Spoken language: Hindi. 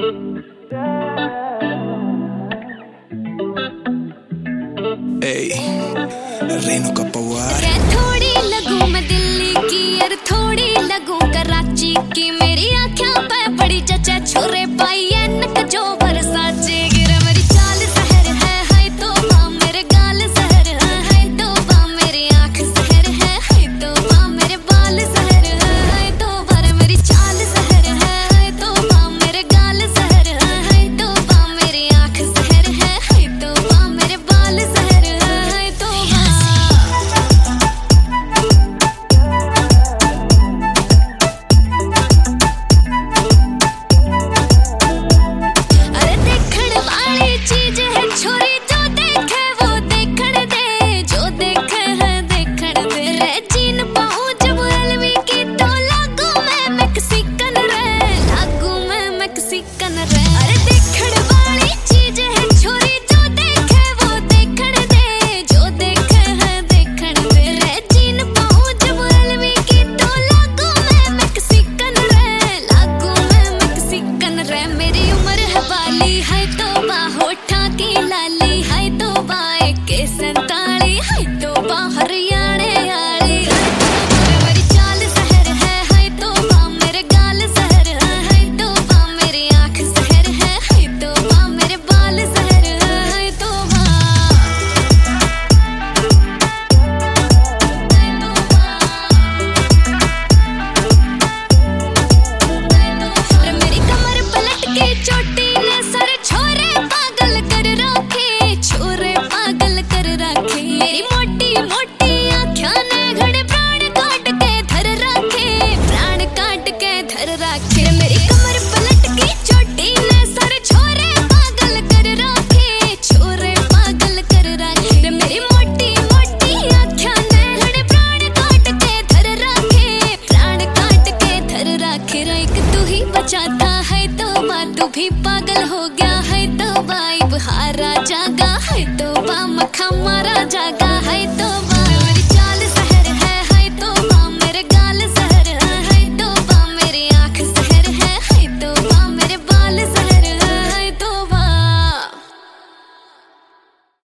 रेनू का पवार। थोड़ी लगूं मैं दिल्ली की और थोड़ी लगूं कराची की। मेरी आँखों पे बड़ी जचा छोरे पाई है नक जो बरसाचे गिरे। मेरी चाल सहर है हाय तौबा, मेरे गाल सहर है हाय तौबा, मेरी आँख सहर है हाय तौबा, मेरे बाल सहर है हाय तौबा। मेरी चाल सहर है हाय तौबा, मेरे गाल सहर है हाय तौबा, मेरी आँख सहर है हाय तौबा, मेरे बाल सहर है हाय तौबा। बचाता है तौबा, तू भी पागल हो गया है तौबा। इब हारा जागा है तौबा, मखा मारा जागा।